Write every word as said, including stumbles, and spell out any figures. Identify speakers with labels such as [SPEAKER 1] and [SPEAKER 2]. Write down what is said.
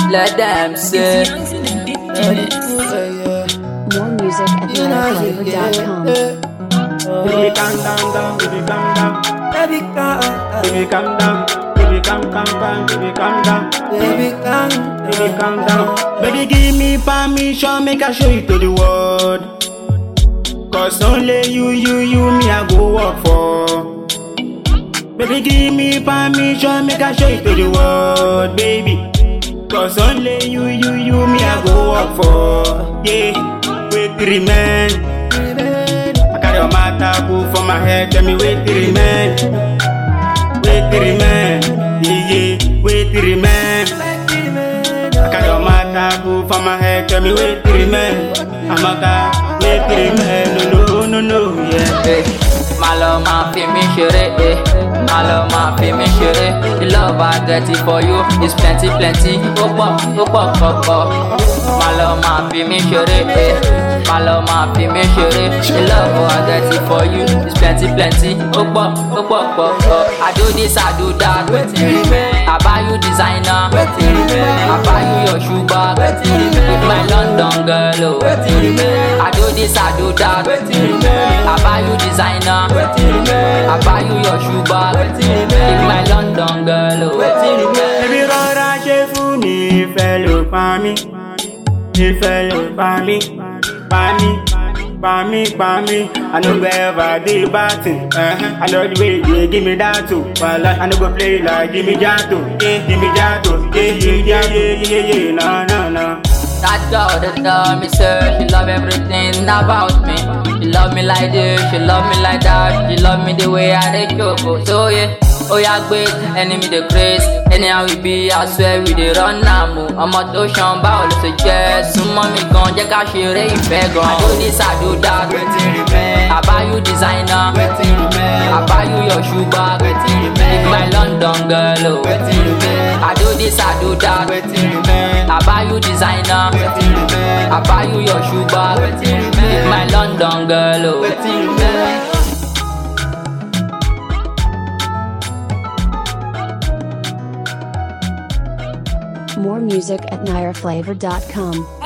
[SPEAKER 1] let them say.
[SPEAKER 2] More music at naira flavor dot com.
[SPEAKER 3] Baby, calm down, down, baby, calm down. Baby, calm, baby, calm down. Baby, calm, calm, calm, baby, calm down. Baby, calm, baby, calm down. Baby, give me permission, make I show you to the world. Cause only you, you, you, me, I go work for. Baby, give me permission, make I show you to the world, baby. Cause only you, you, you, me, I go work for. Yeah, wait to remain. I got your matter for my head, tell me wait to remain. Wait to remain, yeah, yeah, wait to remain. I got your matter for my head, tell me wait to remain. I'm a guy, wait to remain, no, no, no, no, yeah.
[SPEAKER 1] Hey, my love, my feel me chérie, eh. My love, my feel me chérie. The love I get it for you is plenty, plenty. Oh, pop, oh, pop, pop, pop. My love, my feel me chérie, eh. My love, my feel me chérie. The love I get it for you is plenty, plenty. Oh, pop, oh, pop, pop, pop. I do this, I do that. I buy you designer. I buy you your shoe bag. With my London girl, oh. I do this, I do that. I buy you designer. I buy you your shoe bag. With my London girl, oh.
[SPEAKER 3] Baby, rọra ṣe fún mi, ìfẹ́ ló pa mí. Ìfẹ́ ló pa mí, pa mí, pa mí, pa mí. I no go ever dey batting. Uh-huh. I know the way you give me that too. Well, I no go play like give me jato, yeah, give me jato, yeah, yeah, yeah, yeah, yeah, yeah, no, no, no.
[SPEAKER 1] That girl that tell me, sir, she love everything about me. She love me like this, she love me like that. She love me the way I dey joke. So yeah, oh yeah, great, enemy the grace. Anyhow we be, I swear we dey run now. Ọmọ tó ṣan báwo ló ṣe jẹ́. Súnmọ́ mi gan, jẹ́ ká ṣeré ìfẹ́ gan. I do this, I do that. I buy you designer. I buy you your shoe bag. With my London girl, oh. I do this, I do that. I buy you designer. I buy you your shoe bag. With my London girl, oh.
[SPEAKER 2] More music at naira flavor dot com.